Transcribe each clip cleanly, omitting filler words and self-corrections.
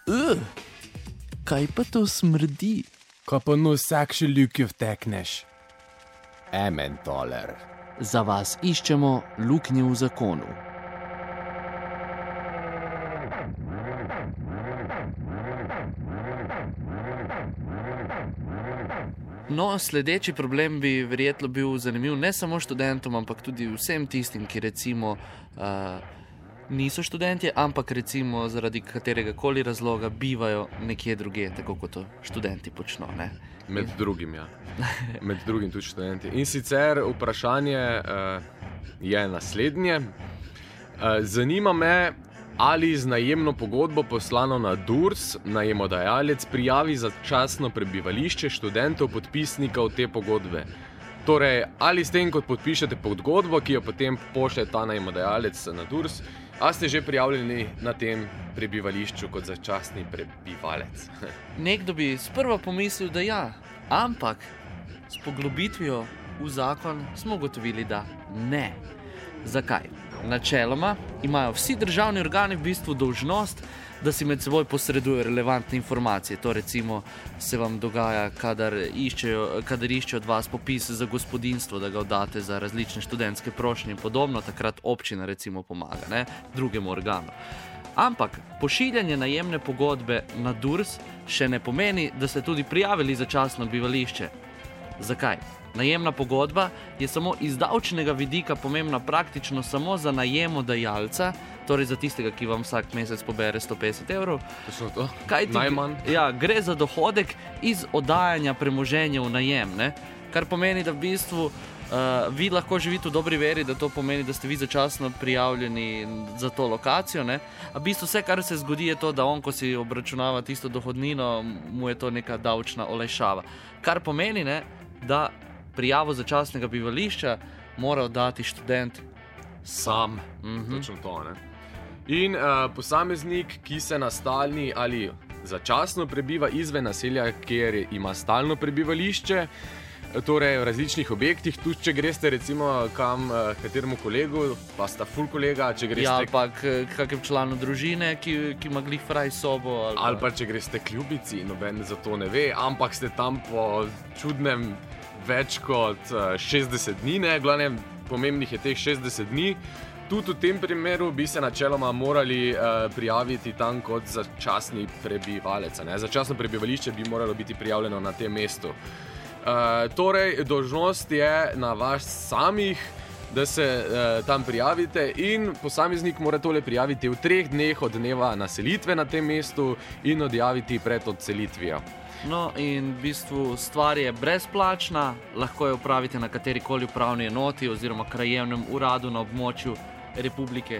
Kaj pa to smrdi? Ko pa no vsakši ljuki vtekneš. Emmentaler. Za vas iščemo luknje v zakonu. No, sledeči problem bi verjetno bil zanimiv ne samo študentom, ampak tudi vsem tistim, ki recimo niso študentje, ampak recimo zaradi katerega koli razloga bivajo nekje drugje, tako kot to študenti počno, ne? Med drugim, ja. Med drugim tudi študenti. In sicer vprašanje je naslednje. Zanima me, ali z najemno pogodbo poslano na DURS najemodajalec prijavi začasno prebivališče študentov podpisnikov te pogodbe. Torej, ali s tem, kot podpišete pogodbo, ki jo potem pošlje ta najemodajalec na DURS, a ste že prijavljeni na tem prebivališču kot začasni prebivalec? Nekdo bi sprva pomislil, da ja, ampak s poglobitvijo v zakon smo ugotovili, da ne. Zakaj? Načeloma imajo vsi državni organi v bistvu dolžnost, da si med seboj posredujejo relevantne informacije. To recimo se vam dogaja, kadar iščejo od vas popis za gospodinjstvo, da ga oddate za različne študentske prošnje in podobno, takrat občina recimo pomaga, ne, drugemu organu. Ampak pošiljanje najemne pogodbe na DURS še ne pomeni, da ste tudi prijavili začasno bivališče. Zakaj? Najemna pogodba je samo iz davčnega vidika pomembna praktično samo za najemodajalca, torej za tistega, ki vam vsak mesec pobere 150 evrov. To? Najmanj? Ja, gre za dohodek iz oddajanja premoženja v najem, ne? Kar pomeni, da v bistvu vi lahko živite v dobri veri, da to pomeni, da ste vi začasno prijavljeni za to lokacijo, ne? A v bistvu vse, kar se zgodi, je to, da on, ko si obračunava tisto dohodnino, mu je to neka davčna olajšava. Kar pomeni, ne, da prijavo začasnega bivališča mora oddati študent sam. Točno to, ne? In posameznik, ki se na stalni ali začasno prebiva izven naselja, kjer ima stalno prebivališče, torej v različnih objektih, tudi če greste recimo kam kateremu kolegu, pa sta ful kolega, če greste... Ja, ali pa kakem članu družine, ki ima glih fraj sobo. Ali pa če greste k ljubici, noben za to ne ve, ampak ste tam po čudnem več kot 60 dni, ne, glavnem pomembnih je teh 60 dni. Tudi v tem primeru bi se načeloma morali prijaviti tam kot začasni prebivalec, ne. Začasno prebivališče bi moralo biti prijavljeno na tem mestu. Torej, dolžnost je na vas samih, da se tam prijavite in posameznik mora tole prijaviti v 3 dneh od dneva naselitve na tem mestu in odjaviti pred odselitvijo. No, in v bistvu stvar je brezplačna, lahko jo opravite na katerikoli upravni enoti oziroma krajevnem uradu na območju Republike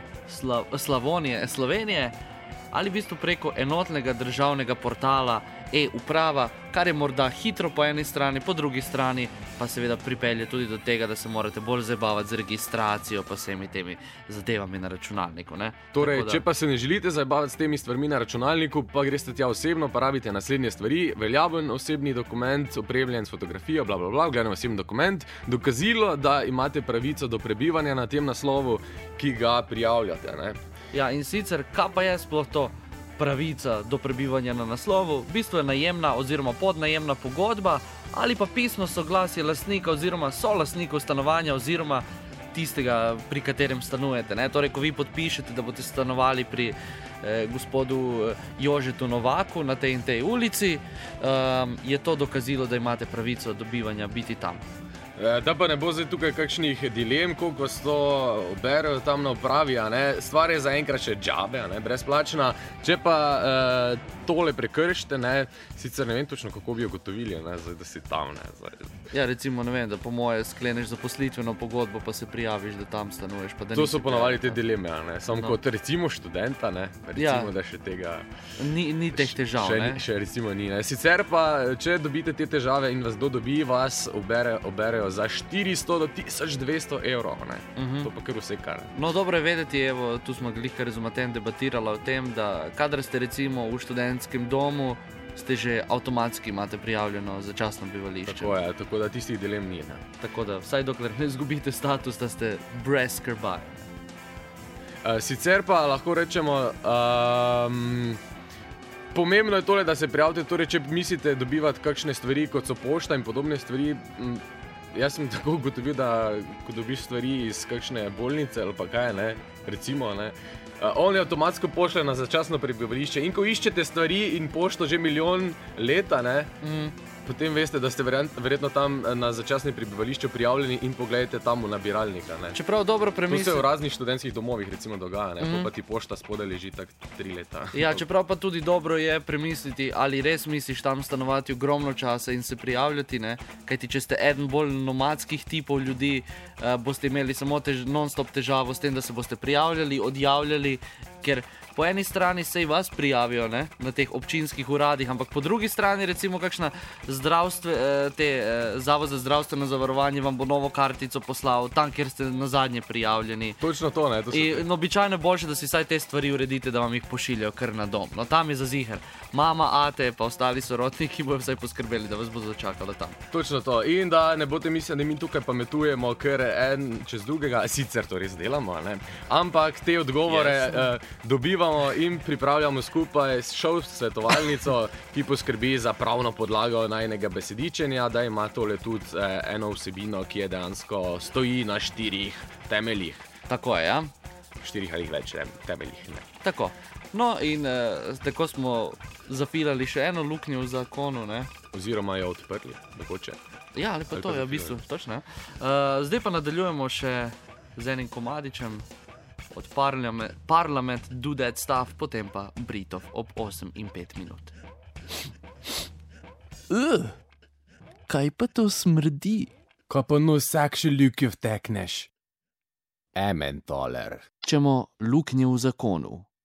Slovenije ali v bistvu preko enotnega državnega portala e-uprava, kar je morda hitro po eni strani, po drugi strani pa seveda pripelje tudi do tega, da se morate bolj zabavati z registracijo pa vsemi temi zadevami na računalniku, ne? Torej, če pa se ne želite zabavati s temi stvarmi na računalniku, pa greste tja osebno, pa rabite naslednje stvari: veljaven osebni dokument, opremljen s fotografijo, glavnem osebni dokument, dokazilo, da imate pravico do prebivanja na tem naslovu, ki ga prijavljate, ne? Ja, in sicer, kaj pa je sploh to pravica do prebivanja na naslovu? V bistvu je najemna oziroma podnajemna pogodba ali pa pisno soglasje lastnika oziroma solastnikov stanovanja oziroma tistega, pri katerem stanujete, ne? Torej, ko vi podpišete, da boste stanovali pri gospodu Jožetu Novaku na tej in tej ulici, je to dokazilo, da imate pravico do bivanja biti tam. Da pa ne bo zdaj tukaj kakšnih dilem, koliko se to oberejo tam na upravi, a ne? Stvar je zaenkrat še džabe, a ne? Brezplačna. Če pa tole prekršite, ne, sicer ne vem točno, kako bi ugotovili, ne, zdaj, da si tam, ne. Zdaj. Ja, recimo, ne vem, da po moje skleneš zaposlitveno pogodbo, pa se prijaviš, da tam stanuješ. Pa da to so ponavadi te dileme, a ne. Samo kot recimo študenta, ne, recimo, da še tega... Ni teh težav, ne. Še recimo ni, ne. Sicer pa, če dobite te težave in vas kdo dobi, vas oberejo za 400 do 1200 evrov, ne. To pa kar vse kar. No, dobro je vedeti, evo, tu smo glih kar z Matejem debatirala o tem, da kadar ste recimo v študentskem domu, ste že avtomatski imate prijavljeno začasno bivališče. Tako je, tako da tistih dilem ni, ne. Tako da, vsaj dokler ne izgubite status, da ste brez skrbi. Sicer pa lahko rečemo, Pomembno je tole, da se prijavite, torej, če mislite dobivati kakšne stvari, kot so pošta in podobne stvari. Jaz sem tako ugotovil, da ko dobiš stvari iz kakšne bolnice ali pa kaj, ne, recimo, ne, oni avtomatsko pošljajo na začasno prebivališče in ko iščete stvari in pošto že milijon leta, ne, potem veste, da ste verjetno tam na začasnem prebivališču prijavljeni in pogledajte tam v nabiralnika. Ne. Čeprav dobro To premisli. se v raznih študentskih domovih recimo dogaja, ne, pa ti pošta spodaj leži tak 3 leta. Ja, čeprav pa tudi dobro je premisliti, ali res misliš tam stanovati ogromno časa in se prijavljati, ne? Kajti če ste eden bolj nomadskih tipov ljudi, boste imeli samo non-stop težavo s tem, da se boste prijavljali, odjavljali, ker po eni strani se i vas prijavijo, ne, na teh občinskih uradih, ampak po drugi strani recimo kakšna Zavod za zdravstveno zavarovanje vam bo novo kartico poslal tam, kjer ste na zadnje prijavljeni. Točno to, ne. In običajno je boljše, da si vsaj te stvari uredite, da vam jih pošiljajo kar na dom. No, tam je za ziher. Mama, ate pa ostali sorodniki bojo vsaj poskrbeli, da vas bo začakalo tam. Točno to. In da ne boste mislili, da mi tukaj pametujemo, ker en čez drugega, sicer to res delamo, ne? Ampak te odgovore dobivamo in pripravljamo skupaj s šov svetovalnico, ki poskrbi za pravno podlago najnega besedičenja, da ima tole tudi eno vsebino, ki je dejansko stoji na 4 temeljih. Tako je, ja? 4 ali več temeljih, ne. Tako. No in tako smo zafilali še eno luknjo v zakonu, ne? Oziroma jo odprli, mogoče. Ja, ali pa to je v bistvu, točno. Zdaj pa nadaljujemo še z enim komadičem od Parliament Do That Stuff, potem pa Britov ob 8:05. Kaj pa to smrdi? Kaj pa vsak še luknjo vtekneš? Emmentaler. Čemo luknje v zakonu.